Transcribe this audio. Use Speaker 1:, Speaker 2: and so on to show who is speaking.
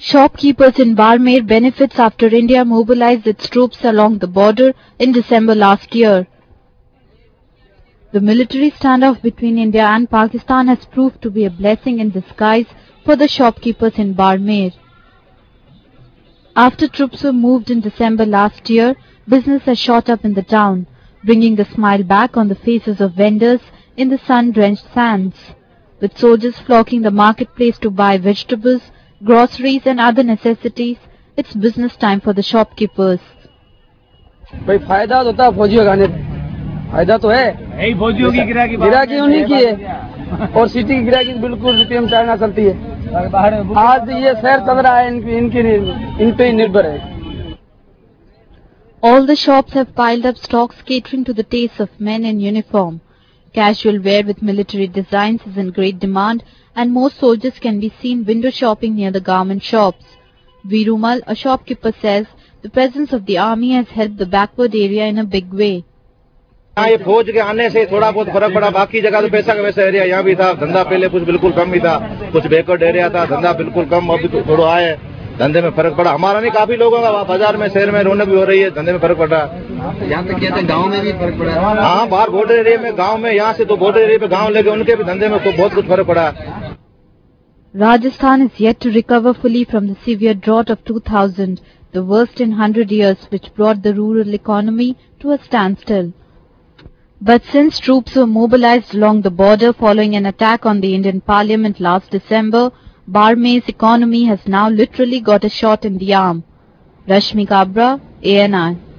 Speaker 1: Shopkeepers in Barmer benefits after India mobilized its troops along the border in December last year. The military standoff between India and Pakistan has proved to be a blessing in disguise for the shopkeepers in Barmer. After troops were moved in December last year, business has shot up in the town, bringing the smile back on the faces of vendors in the sun-drenched sands. With soldiers flocking the marketplace to buy vegetables, groceries and other necessities, it's business time for the shopkeepers.
Speaker 2: भाई फायदा होता है फौजियों का, फायदा तो है यही फौजियों की गिराकी उन्हीं की है और सिटी की गिराकी बिल्कुल सिटी में चाइना चलती है। आज ये शहर चल रहा है इन पे ही निर्भर है।
Speaker 1: All the shops have piled up stocks catering to the tastes of men in uniform. Casual wear with military designs is in great demand, and most soldiers can be seen window shopping near the garment shops. Virumal, a shopkeeper, says the presence of the army has helped the backward area in a big way.
Speaker 3: ये फौज के आने से थोड़ा बहुत फर्क पड़ा, बाकी जगह तो पैसा का वैसा एरिया यहाँ भी था, धंधा पहले कुछ बिल्कुल कम ही था, कुछ बैकवर्ड एरिया था, धंधा बिल्कुल कम, अभी थोड़ा आए, धंधे में फर्क पड़ा। हमारा नहीं, काफी लोगों का बाजार में शहर में रौनक भी हो रही है, धंधे में फर्क पड़ रहा है।
Speaker 4: यहाँ तक कहते हैं गाँव में भी फर्क पड़ा है।
Speaker 3: हाँ, बाहर बॉर्डर एरिया में, गाँव में, यहाँ से तो बॉर्डर एरिया पे गाँव लेके उनके भी धंधे में बहुत कुछ फर्क पड़ा।
Speaker 1: Rajasthan is yet to recover fully from the severe drought of 2000, the worst in 100 years, which brought the rural economy to a standstill. But since troops were mobilized along the border following an attack on the Indian Parliament last December, Barmer's economy has now literally got a shot in the arm. Rashmi Kabra, ANI.